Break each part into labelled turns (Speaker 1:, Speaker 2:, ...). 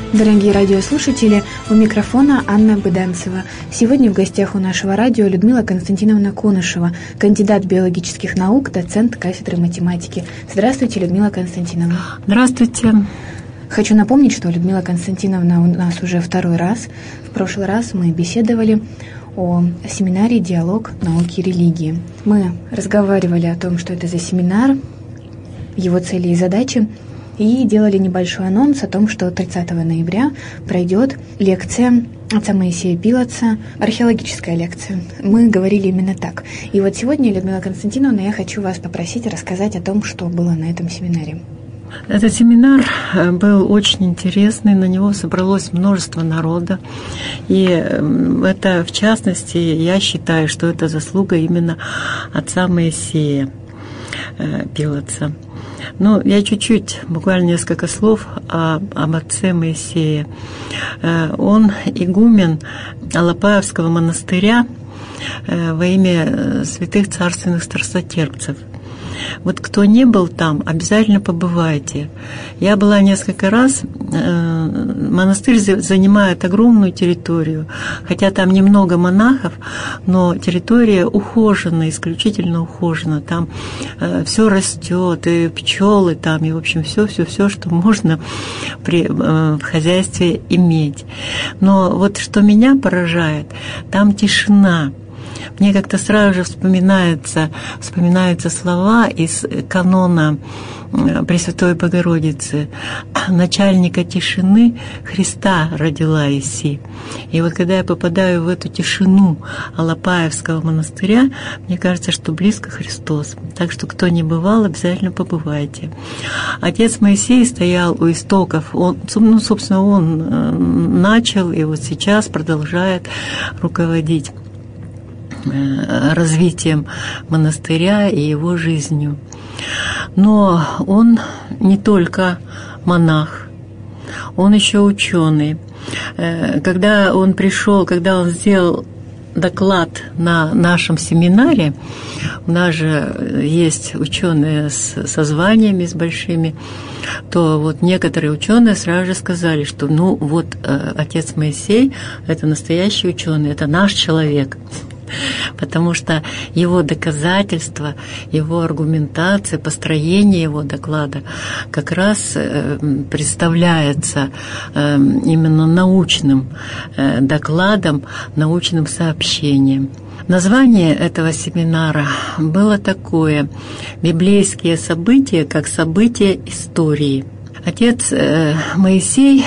Speaker 1: Дорогие радиослушатели, у микрофона Анна Быданцева. Сегодня в гостях у нашего радио Людмила Константиновна Конышева, кандидат биологических наук, доцент кафедры математики. Здравствуйте, Людмила Константиновна.
Speaker 2: Здравствуйте.
Speaker 1: Хочу напомнить, что Людмила Константиновна у нас уже второй раз. В прошлый раз мы беседовали о семинаре «Диалог науки и религии». Мы разговаривали о том, что это за семинар, его цели и задачи, и делали небольшой анонс о том, что 30 ноября пройдет лекция отца Моисея Пилотца, археологическая лекция. Мы говорили именно так. И вот сегодня, Людмила Константиновна, я хочу вас попросить рассказать о том, что было на этом семинаре.
Speaker 2: Этот семинар был очень интересный, на него собралось множество народа. И это, в частности, я считаю, что это заслуга именно отца Моисея Пилотца. Ну, я чуть-чуть, буквально несколько слов об отце Моисее. Он игумен Алапаевского монастыря во имя святых царственных страстотерпцев. Вот кто не был там, обязательно побывайте. Я была несколько раз. Монастырь занимает огромную территорию, хотя там немного монахов, но территория ухожена, исключительно ухожена. Там все растет, и пчелы там, и в общем все, что можно в хозяйстве иметь. Но вот что меня поражает, там тишина. Мне как-то сразу же вспоминаются слова из канона Пресвятой Богородицы: «Начальника тишины Христа родила Иси». И вот когда я попадаю в эту тишину Алапаевского монастыря, мне кажется, что близко Христос. Так что, кто не бывал, обязательно побывайте. Отец Моисей стоял у истоков. Собственно, он начал и вот сейчас продолжает руководить развитием монастыря и его жизнью. Но он не только монах, он еще ученый. Когда он сделал доклад на нашем семинаре, у нас же есть ученые со званиями, с большими, то вот некоторые ученые сразу же сказали, что отец Моисей – это настоящий ученый, это наш человек. Потому что его доказательства, его аргументация, построение его доклада как раз представляется именно научным докладом, научным сообщением. Название этого семинара было такое: «Библейские события как события истории». Отец Моисей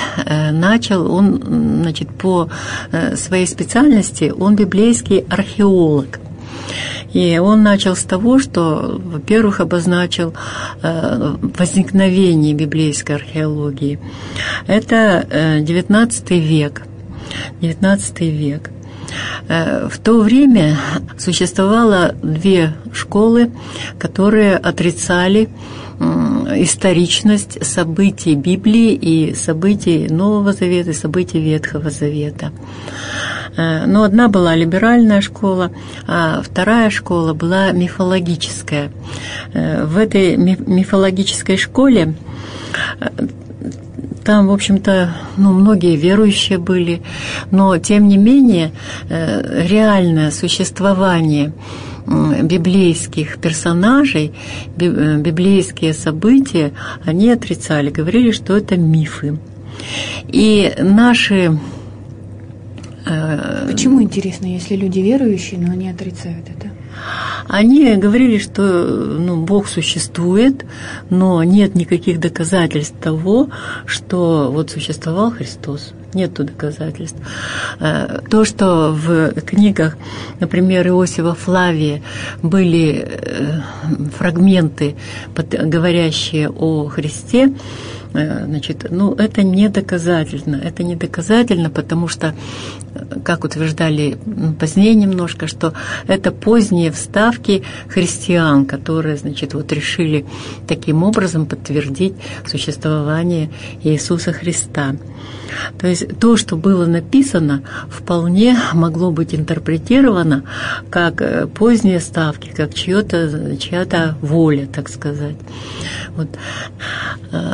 Speaker 2: по своей специальности он библейский археолог. И он начал с того, что, во-первых, обозначил возникновение библейской археологии. Это XIX век. В то время существовало две школы, которые отрицали историчность событий Библии и событий Нового Завета, и событий Ветхого Завета. Но одна была либеральная школа, а вторая школа была мифологическая. В этой мифологической школе там, в общем-то, многие верующие были, но, тем не менее, реальное существование библейских персонажей, библейские события, они отрицали, говорили, что это мифы. И наши...
Speaker 1: Почему, интересно, если люди верующие, но они отрицают это?
Speaker 2: Они говорили, что Бог существует, но нет никаких доказательств того, что вот существовал Христос. Нету доказательств. То, что в книгах, например, Иосифа Флавия были фрагменты, говорящие о Христе, это не доказательно. Это не доказательно, потому что, как утверждали позднее немножко, что это поздние вставки христиан, которые, решили таким образом подтвердить существование Иисуса Христа. То есть то, что было написано, вполне могло быть интерпретировано как поздние ставки, как чья-то воля, так сказать. Вот. Отец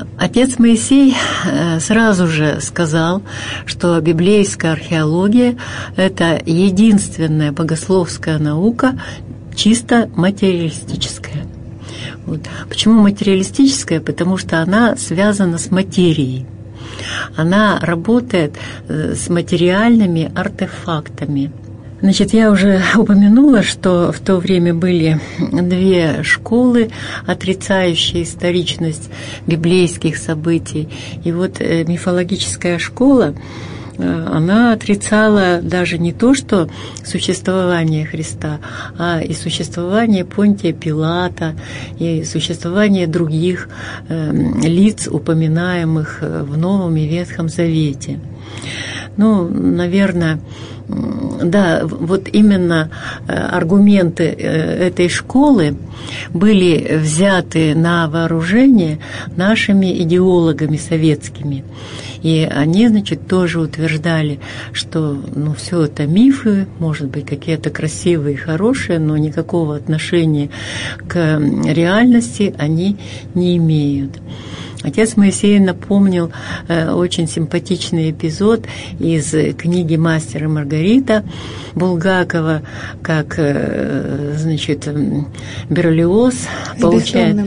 Speaker 2: Отец Моисей сразу же сказал, что библейская археология – это единственная богословская наука, чисто материалистическая. Вот. Почему материалистическая? Потому что она связана с материей. Она работает с материальными артефактами. Значит, я уже упомянула, что в то время были две школы, отрицающие историчность библейских событий. И вот мифологическая школа, она отрицала даже не то, что существование Христа, а и существование Понтия Пилата, и существование других лиц, упоминаемых в Новом и Ветхом Завете. Ну, наверное, да, вот именно аргументы этой школы были взяты на вооружение нашими идеологами советскими. И они, значит, тоже утверждали, что все это мифы, может быть, какие-то красивые и хорошие, но никакого отношения к реальности они не имеют. Отец Моисей напомнил очень симпатичный эпизод из книги «Мастер и Маргарита» Булгакова, как, значит, Берлиоз получает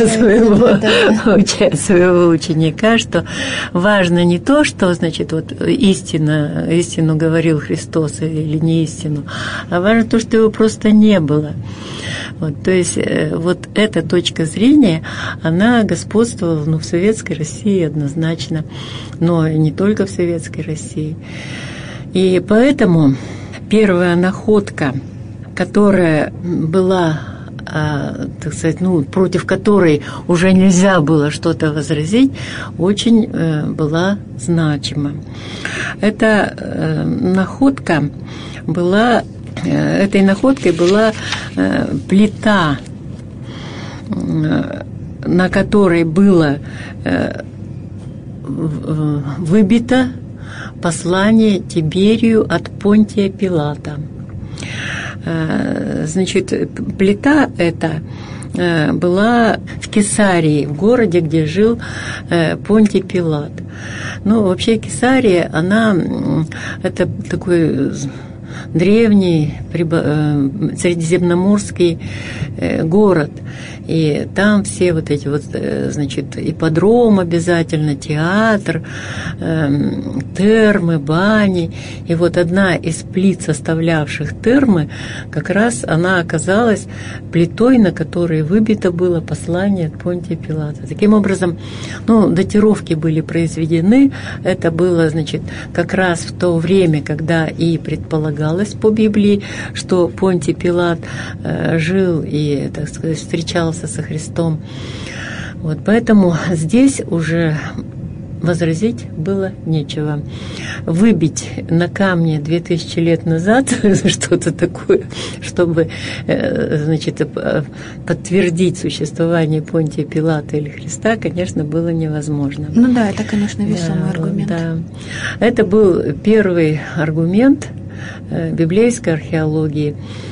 Speaker 2: своего ученика, что важно не то, что, значит, вот истину говорил Христос или не истину, а важно то, что его просто не было. Вот, то есть вот эта точка зрения, она господствовала в Советской России однозначно, но не только в Советской России. И поэтому первая находка, которая была, так сказать, против которой уже нельзя было что-то возразить, очень была значима. Этой находкой была плита, на которой было выбито послание Тиберию от Понтия Пилата. Значит, плита эта была в Кесарии, в городе, где жил Понтий Пилат. Вообще Кесария, это такой древний средиземноморский город. И там все вот эти вот, значит, ипподром обязательно, театр, термы, бани. И вот одна из плит, составлявших термы, как раз она оказалась плитой, на которой выбито было послание от Понтия Пилата. Таким образом, датировки были произведены. Это было, значит, как раз в то время, когда и предполагалось по Библии, что Понтий Пилат жил и, так сказать, встречался со Христом. Вот, поэтому здесь уже возразить было нечего. Выбить на камне 2000 лет назад что-то такое, чтобы, значит, подтвердить существование Понтия Пилата или Христа, конечно, было невозможно.
Speaker 1: Это, конечно, весомый аргумент.
Speaker 2: Да. Это был первый аргумент библейской археологии.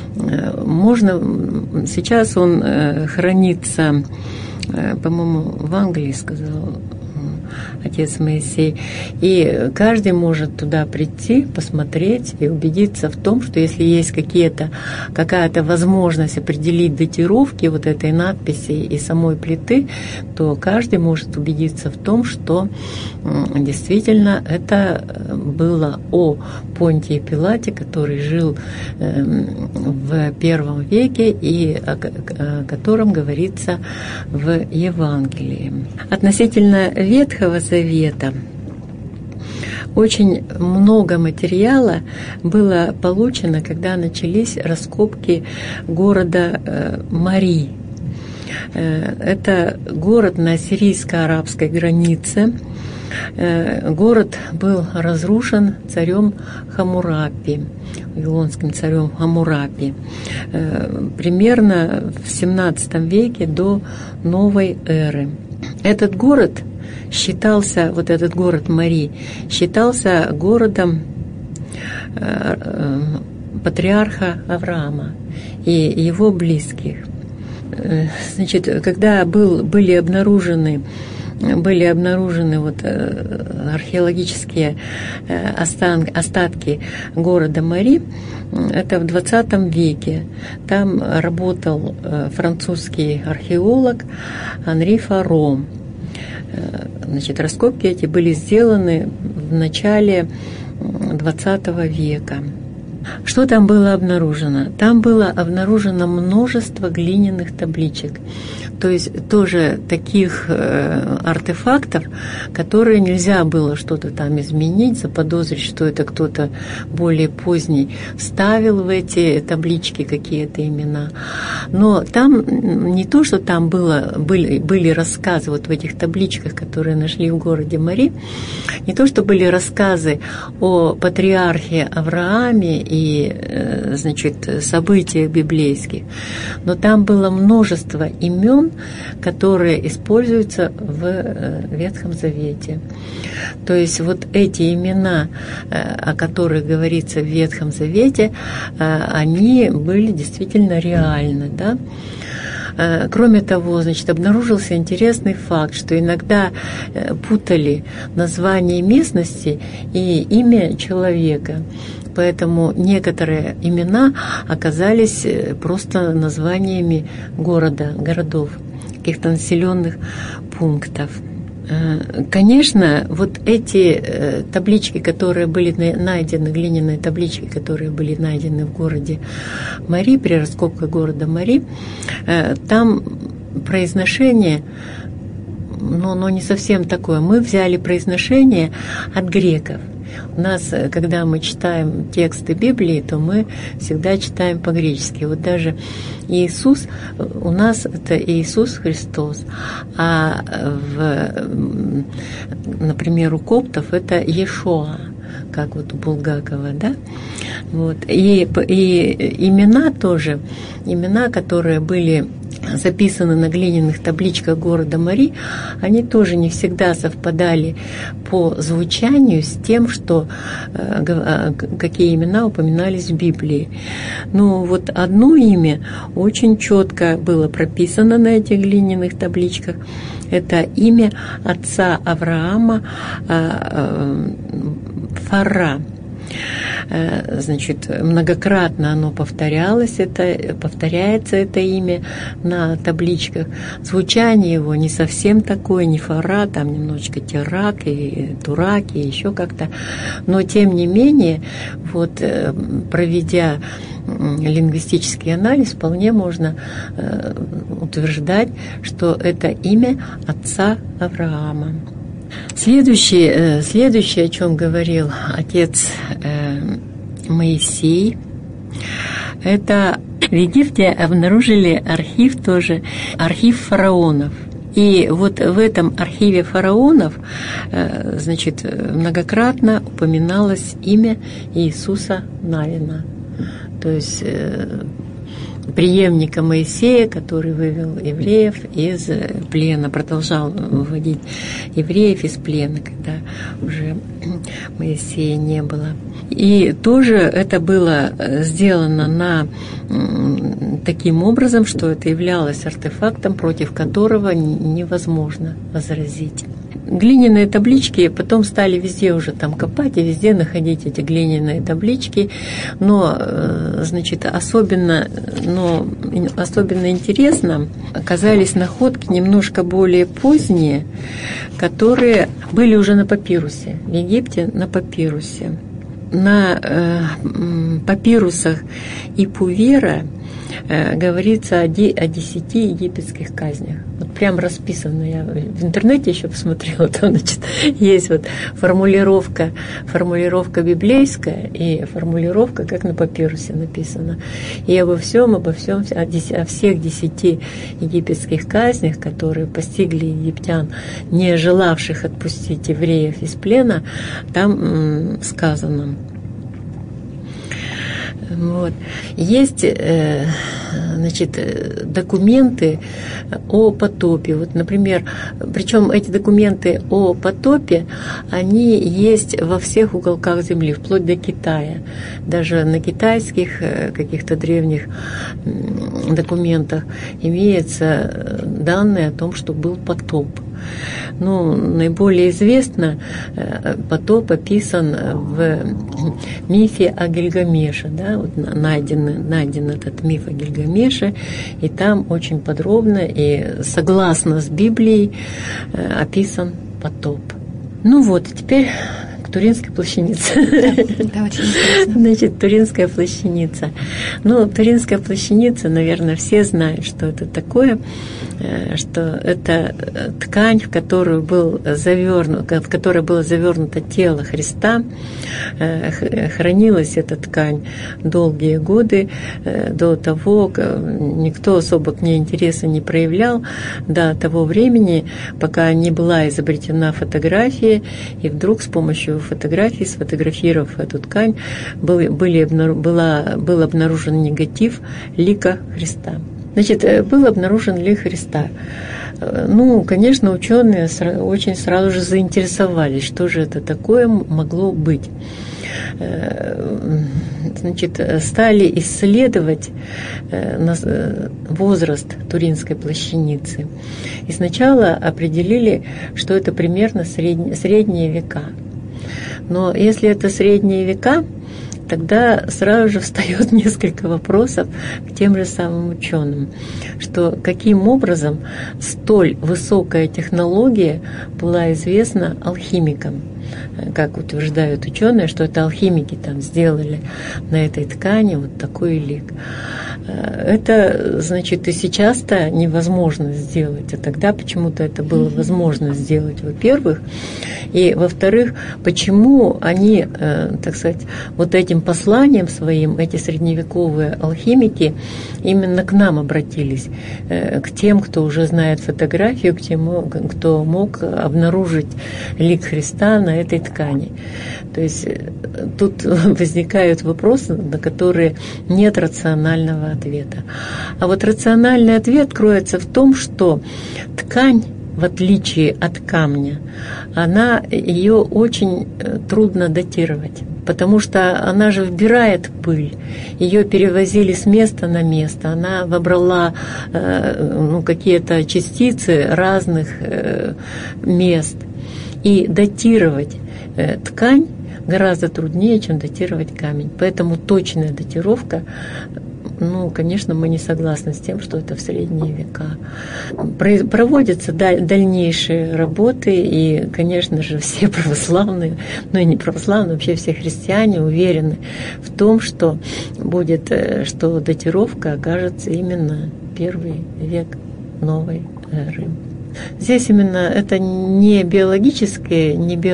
Speaker 2: Сейчас он хранится, по-моему, в Англии, сказал отец Моисей. И каждый может туда прийти, посмотреть и убедиться в том, что если есть какая-то возможность определить датировки вот этой надписи и самой плиты, то каждый может убедиться в том, что действительно это было о Понтии Пилате, который жил в первом веке и о котором говорится в Евангелии. Относительно Ветхого Завета очень много материала было получено, когда начались раскопки города Мари. Это город на сирийско-арабской границе. Город был разрушен царем Хаммурапи, вавилонским царем Хаммурапи, примерно в XVII веке до новой эры. Этот город Мари, считался городом патриарха Авраама и его близких. Значит, когда были обнаружены были обнаружены археологические остатки города Мари, это в 20 веке. Там работал французский археолог Анри Фаро. Значит, раскопки эти были сделаны в начале 20 века. Что там было обнаружено? Там было обнаружено множество глиняных табличек. То есть тоже таких артефактов, которые нельзя было что-то там изменить, заподозрить, что это кто-то более поздний вставил в эти таблички какие-то имена. Но там не то, что там были рассказы в этих табличках, которые нашли в городе Мари, не то, что были рассказы о патриархе Аврааме и, значит, событиях библейских, но там было множество имен, которые используются в Ветхом Завете. То есть эти имена, о которых говорится в Ветхом Завете, они были действительно реальны, да? Кроме того, значит, обнаружился интересный факт, что иногда путали название местности и имя человека. Поэтому некоторые имена оказались просто названиями городов, каких-то населенных пунктов. Конечно, эти таблички, которые были найдены, глиняные таблички, которые были найдены в городе Мари, при раскопках города Мари, там произношение, но не совсем такое. Мы взяли произношение от греков. У нас, когда мы читаем тексты Библии, то мы всегда читаем по-гречески. Даже Иисус, у нас это Иисус Христос, а например, у коптов это Иешуа, как у Булгакова, да? И имена тоже, имена, которые были записаны на глиняных табличках города Мари, они тоже не всегда совпадали по звучанию с тем, какие имена упоминались в Библии. Одно имя очень четко было прописано на этих глиняных табличках. Это имя отца Авраама Фара. Значит, многократно оно повторяется это имя на табличках. Звучание его не совсем такое, не Фара, там немножечко Терак и Турак и еще как-то. Но тем не менее, проведя лингвистический анализ, вполне можно утверждать, что это имя отца Авраама. Следующее, о чем говорил отец Моисей, это в Египте обнаружили архив фараонов. И в этом архиве фараонов, значит, многократно упоминалось имя Иисуса Навина, то есть преемника Моисея, который вывел евреев из плена, продолжал выводить евреев из плена, когда уже Моисея не было. И тоже это было сделано таким образом, что это являлось артефактом, против которого невозможно возразить. Глиняные таблички потом стали везде уже там копать и везде находить эти глиняные таблички, но, значит, особенно интересно оказались находки немножко более поздние, которые были уже на папирусе, в Египте на папирусе. На папирусах Ипувера говорится о 10 египетских казнях. Прям расписано. Я в интернете еще посмотрела, там, значит, есть формулировка библейская и формулировка, как на папирусе написано. И о всех 10 египетских казнях, которые постигли египтян, не желавших отпустить евреев из плена, там сказано. Есть, значит, документы о потопе. Например, причем эти документы о потопе, они есть во всех уголках земли, вплоть до Китая. Даже на китайских каких-то древних документах имеются данные о том, что был потоп. Наиболее известно, потоп описан в мифе о Гильгамеше. Да? Вот найден этот миф о Гильгамеше, и там очень подробно и согласно с Библией описан потоп. Теперь к Туринской плащанице.
Speaker 1: Да, очень интересно.
Speaker 2: Значит, Туринская плащаница. Туринская плащаница, наверное, все знают, что это такое, что это ткань, в которой было завернуто тело Христа. Хранилась эта ткань долгие годы до того, никто особо к ней интереса не проявлял, до того времени, пока не была изобретена фотография, и вдруг с помощью фотографий, сфотографировав эту ткань, был обнаружен негатив лика Христа. Значит, был обнаружен лик Христа. Конечно, ученые очень сразу же заинтересовались, что же это такое могло быть. Значит, стали исследовать возраст Туринской плащаницы. И сначала определили, что это примерно средние века. Но если это средние века, тогда сразу же встает несколько вопросов к тем же самым ученым, что каким образом столь высокая технология была известна алхимикам. Как утверждают ученые, что это алхимики там сделали на этой ткани вот такой лик. Это, значит, и сейчас-то невозможно сделать, а тогда почему-то это было возможно сделать, во-первых. И, во-вторых, почему они, так сказать, вот этим посланием своим, эти средневековые алхимики, именно к нам обратились, к тем, кто уже знает фотографию, к тем, кто мог обнаружить лик Христа на этой ткани. То есть тут возникают вопросы, на которые нет рационального ответа. А вот рациональный ответ кроется в том, что ткань, в отличие от камня, ее очень трудно датировать, потому что она же вбирает пыль, ее перевозили с места на место, она вобрала какие-то частицы разных мест, и датировать ткань гораздо труднее, чем датировать камень. Поэтому точная датировка, конечно, мы не согласны с тем, что это в средние века. Проводятся дальнейшие работы, и, конечно же, все православные, и не православные, вообще все христиане уверены в том, что что датировка окажется именно первый век новой эры. Здесь именно это не биологическое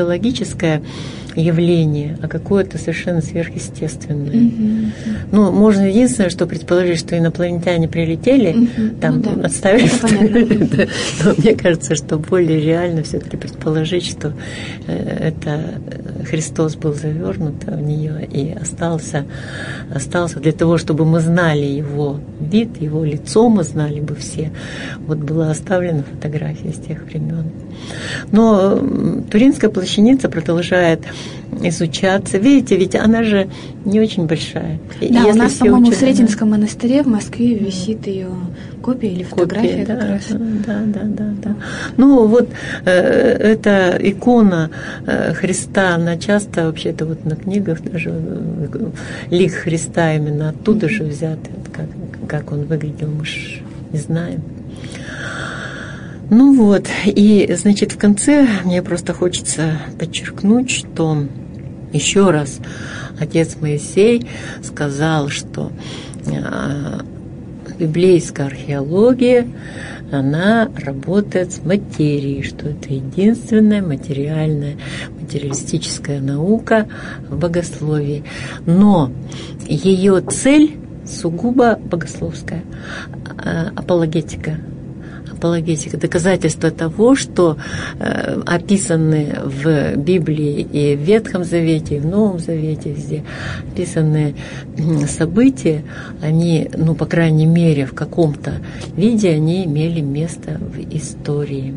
Speaker 2: явление, а какое-то совершенно сверхъестественное. Можно единственное, что предположить, что инопланетяне прилетели, отставили. Но мне кажется, что более реально все-таки предположить, что это Христос был завернут в нее и остался для того, чтобы мы знали его вид, его лицо, мы знали бы все. Вот была оставлена фотография с тех времен. Но Туринская плащаница продолжает изучаться. Видите, ведь она же не очень большая.
Speaker 1: Да, у нас, по-моему, в Сретенском монастыре в Москве висит ее копия или фотография как раз.
Speaker 2: Да. Эта икона Христа, она часто вообще-то вот на книгах даже лик Христа именно оттуда же взят. Как он выглядел, мы же не знаем. И, значит, в конце мне просто хочется подчеркнуть, что еще раз отец Моисей сказал, что библейская археология, она работает с материей, что это единственная материалистическая наука в богословии. Но ее цель сугубо богословская, апологетика, доказательство того, что описанные в Библии и в Ветхом Завете, и в Новом Завете, везде описанные события, они, по крайней мере, в каком-то виде они имели место в истории.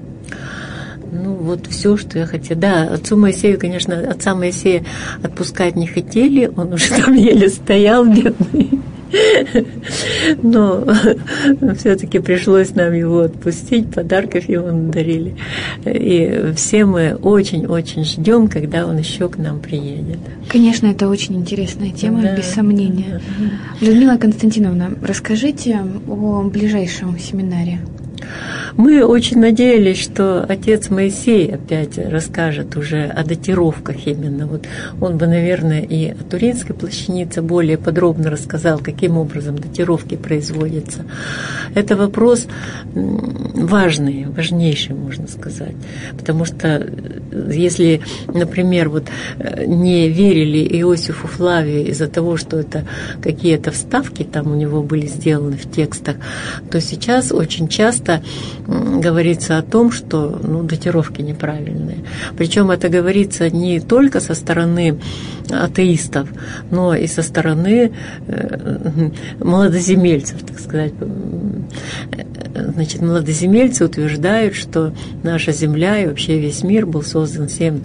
Speaker 2: Все, что я хотела. Да, отцу Моисею, конечно, отца Моисея отпускать не хотели, он уже там еле стоял, бедный. Но все-таки пришлось нам его отпустить, подарков ему надарили. И все мы очень-очень ждем, когда он еще к нам приедет.
Speaker 1: Конечно, это очень интересная тема, да, без сомнения. Людмила Константиновна, расскажите о ближайшем семинаре.
Speaker 2: Мы очень надеялись, что отец Моисей опять расскажет уже о датировках именно. Вот он бы, наверное, и о Туринской плащанице более подробно рассказал, каким образом датировки производятся. Это вопрос важный, важнейший, можно сказать. Потому что если, например, вот не верили Иосифу Флавию из-за того, что это какие-то вставки там у него были сделаны в текстах, то сейчас очень часто говорится о том, что датировки неправильные. Причем это говорится не только со стороны атеистов, но и со стороны молодоземельцев, так сказать. Значит, молодоземельцы утверждают, что наша Земля и вообще весь мир был создан 7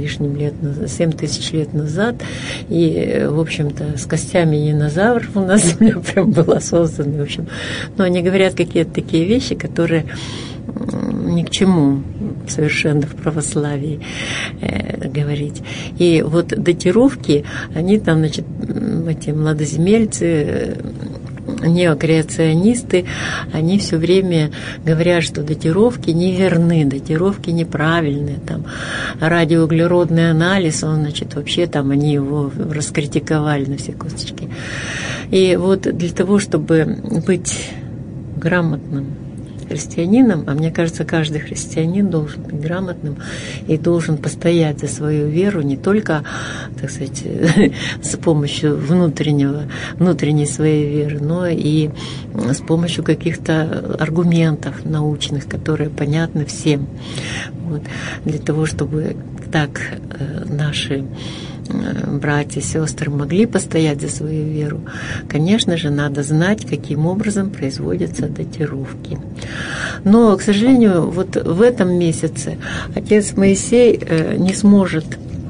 Speaker 2: тысяч лет назад, и, в общем-то, с костями динозавров у нас Земля прям была создана. В общем, но они говорят какие-то такие вещи, которые ни к чему совершенно в православии говорить. И вот датировки, они там, значит, эти младоземельцы, неокреационисты, они все время говорят, что датировки неверны, датировки неправильные. Там радиоуглеродный анализ, он, значит, вообще там они его раскритиковали на все косточки. И вот для того, чтобы быть грамотным христианином, а мне кажется, каждый христианин должен быть грамотным и должен постоять за свою веру не только, так сказать, с помощью внутренней своей веры, но и с помощью каких-то аргументов научных, которые понятны всем. Вот. Для того, чтобы так наши братья и сестры могли постоять за свою веру, конечно же, надо знать, каким образом производятся датировки. Но, к сожалению, вот в этом месяце отец Моисей не сможет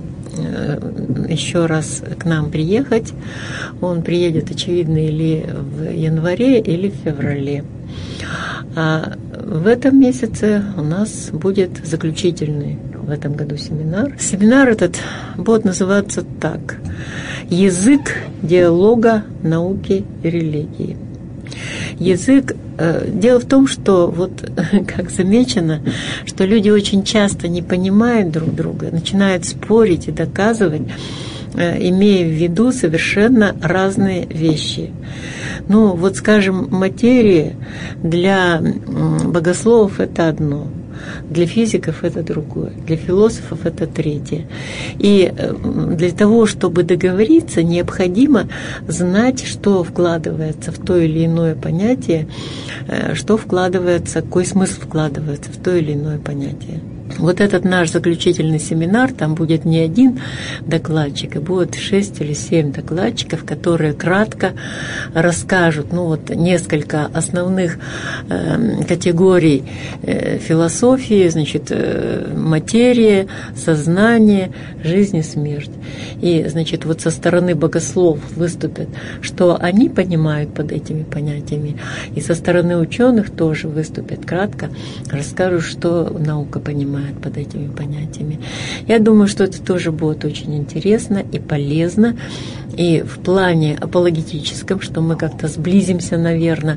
Speaker 2: еще раз к нам приехать. Он приедет, очевидно, или в январе, или в феврале. А в этом месяце у нас будет заключительный в этом году семинар. Семинар этот будет называться так: «Язык диалога науки и религии». Язык. Дело в том, что, вот как замечено, что люди очень часто не понимают друг друга, начинают спорить и доказывать, имея в виду совершенно разные вещи. Ну, вот, скажем, материя для богословов – это одно, для физиков это другое, для философов это третье. И для того, чтобы договориться, необходимо знать, что вкладывается в то или иное понятие, что вкладывается, какой смысл вкладывается в то или иное понятие. Вот этот наш заключительный семинар, там будет не один докладчик, а будет 6 или 7 докладчиков, которые кратко расскажут, несколько основных категорий философии, значит, материя, сознание, жизнь и смерть. И, значит, вот со стороны богословов выступят, что они понимают под этими понятиями, и со стороны ученых тоже выступят кратко, расскажут, что наука понимает под этими понятиями. Я думаю, что это тоже будет очень интересно и полезно. И в плане апологетическом, что мы как-то сблизимся, наверное,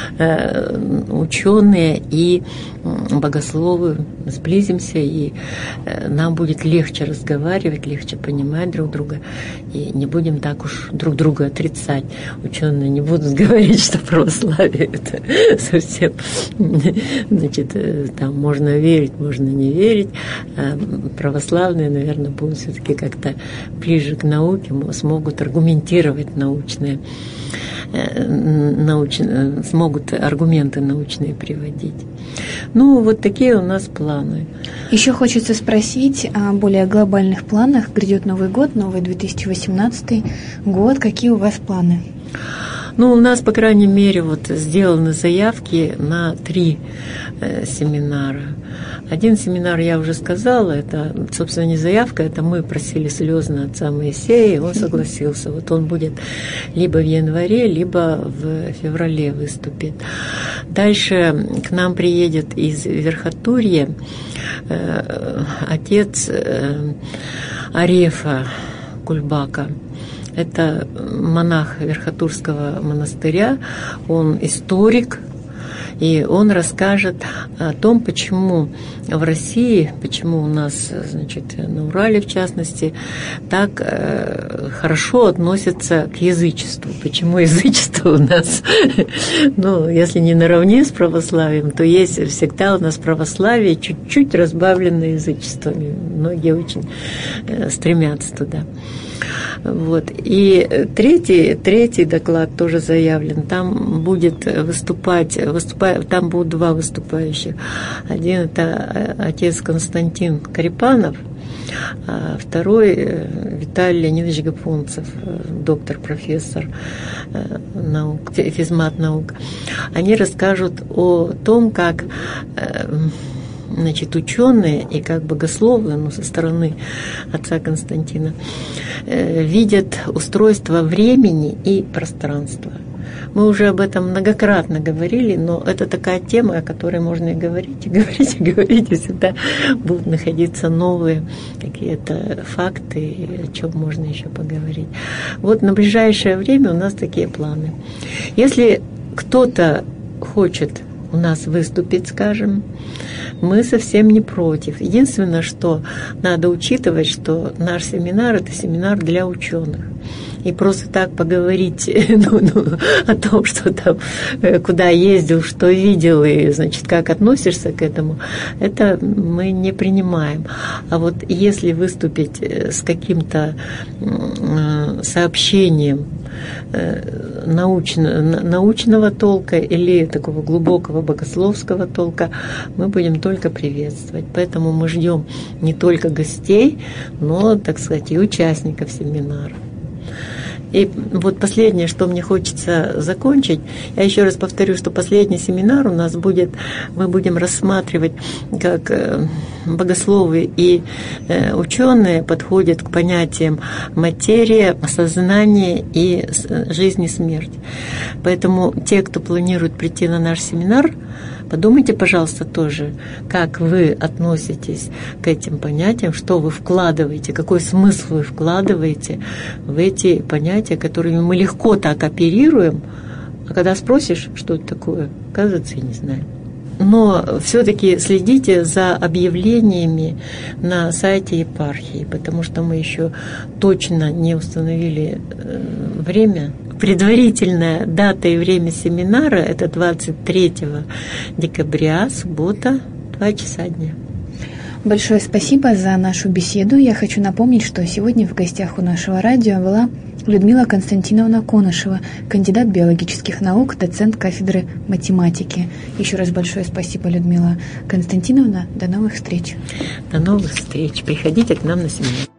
Speaker 2: ученые и богословы сблизимся, и нам будет легче разговаривать, легче понимать друг друга, и не будем так уж друг друга отрицать. Ученые не будут говорить, что православие это совсем, значит, там можно верить, можно не верить. А православные, наверное, будут все-таки как-то ближе к науке, смогут аргументировать смогут аргументы научные приводить. Вот такие у нас планы.
Speaker 1: Еще хочется спросить о более глобальных планах. Грядет Новый год, новый 2018 год. Какие у вас планы?
Speaker 2: У нас, по крайней мере, сделаны заявки на 3 семинара. Один семинар я уже сказала, это, собственно, не заявка, это мы просили слезно отца Моисея, и он согласился. Вот он будет либо в январе, либо в феврале выступит. Дальше к нам приедет из Верхотурья отец Арефа Кульбака. Это монах Верхотурского монастыря, он историк, и он расскажет о том, почему в России, почему у нас, значит, на Урале, в частности, так хорошо относятся к язычеству. Почему язычество у нас, ну, если не наравне с православием, то есть всегда у нас православие чуть-чуть разбавлено язычеством. Многие очень стремятся туда. Вот. И третий доклад тоже заявлен. Там будет там будут два выступающих. Один – это отец Константин Карипанов, а второй – Виталий Леонидович Гапунцев, доктор, профессор наук, физмат наук. Они расскажут о том, как значит, ученые и как богословы, ну, со стороны отца Константина, видят устройство времени и пространства. Мы уже об этом многократно говорили, но это такая тема, о которой можно и говорить, и говорить, и говорить, и всегда будут находиться новые какие-то факты, о чем можно еще поговорить. Вот на ближайшее время у нас такие планы. Если кто-то хочет у нас выступить, скажем, мы совсем не против. Единственное, что надо учитывать, что наш семинар – это семинар для ученых. И просто так поговорить о том, что там, куда ездил, что видел, и, значит, как относишься к этому, это мы не принимаем. А вот если выступить с каким-то сообщением научного толка или такого глубокого богословского толка, мы будем только приветствовать. Поэтому мы ждем не только гостей, но, так сказать, и участников семинара. И вот последнее, что мне хочется закончить, я еще раз повторю, что последний семинар у нас будет, мы будем рассматривать, как богословы и ученые подходят к понятиям материя, сознание и жизнь и смерть. Поэтому те, кто планирует прийти на наш семинар, подумайте, пожалуйста, тоже, как вы относитесь к этим понятиям, что вы вкладываете, какой смысл вы вкладываете в эти понятия, которыми мы легко так оперируем, а когда спросишь, что это такое, оказывается, и не знаем. Но все-таки следите за объявлениями на сайте епархии, потому что мы еще точно не установили время. Предварительная дата и время семинара – это 23 декабря, суббота, 2 часа дня.
Speaker 1: Большое спасибо за нашу беседу. Я хочу напомнить, что сегодня в гостях у нашего радио была Людмила Константиновна Конышева, кандидат биологических наук, доцент кафедры математики. Еще раз большое спасибо, Людмила Константиновна. До новых встреч.
Speaker 2: До новых встреч. Приходите к нам на семинар.